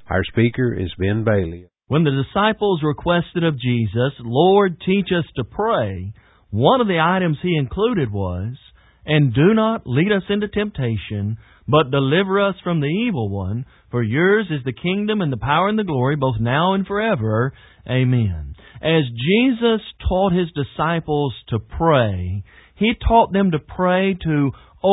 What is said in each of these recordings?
Our speaker is Ben Bailey. When the disciples requested of Jesus, "Lord, teach us to pray," one of the items He included was, "And do not lead us into temptation, but deliver us from the evil one. For yours is the kingdom and the power and the glory, both now and forever. Amen." As Jesus taught His disciples to pray, He taught them to pray to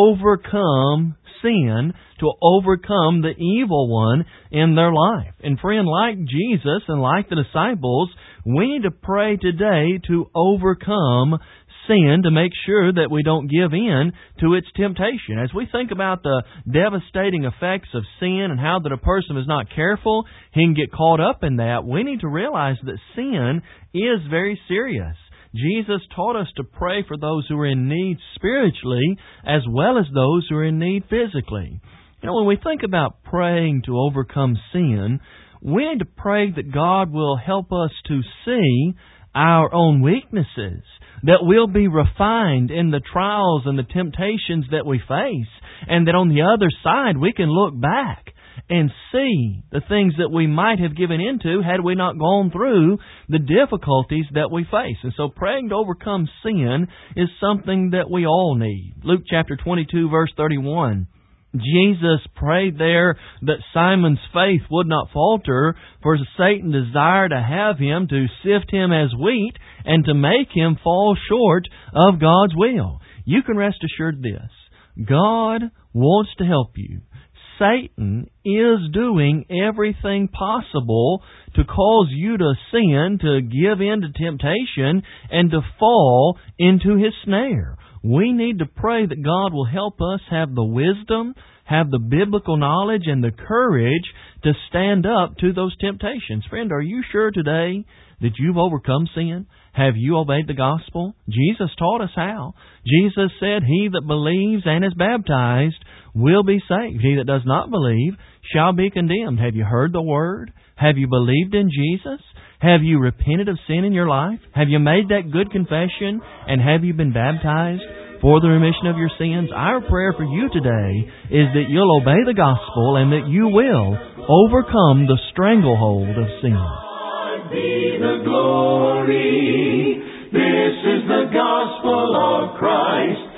overcome sin, to overcome the evil one in their life. And friend, like Jesus and like the disciples, we need to pray today to overcome sin, to make sure that we don't give in to its temptation. As we think about the devastating effects of sin and how that a person is not careful, he can get caught up in that, we need to realize that sin is very serious. Jesus taught us to pray for those who are in need spiritually as well as those who are in need physically. You know, when we think about praying to overcome sin, we need to pray that God will help us to see our own weaknesses, that we'll be refined in the trials and the temptations that we face, and that on the other side we can look back and see the things that we might have given into had we not gone through the difficulties that we face. And so praying to overcome sin is something that we all need. Luke chapter 22, verse 31. Jesus prayed there that Simon's faith would not falter, for Satan desired to have him to sift him as wheat and to make him fall short of God's will. You can rest assured this: God wants to help you. Satan is doing everything possible to cause you to sin, to give in to temptation, and to fall into his snare. We need to pray that God will help us have the wisdom, have the biblical knowledge, and the courage to stand up to those temptations. Friend, are you sure today that you've overcome sin? Have you obeyed the gospel? Jesus taught us how. Jesus said, "He that believes and is baptized will be saved. He that does not believe shall be condemned." Have you heard the word? Have you believed in Jesus? Have you repented of sin in your life? Have you made that good confession? And have you been baptized for the remission of your sins? Our prayer for you today is that you'll obey the gospel and that you will overcome the stranglehold of sin. God be the glory. This is the gospel of Christ.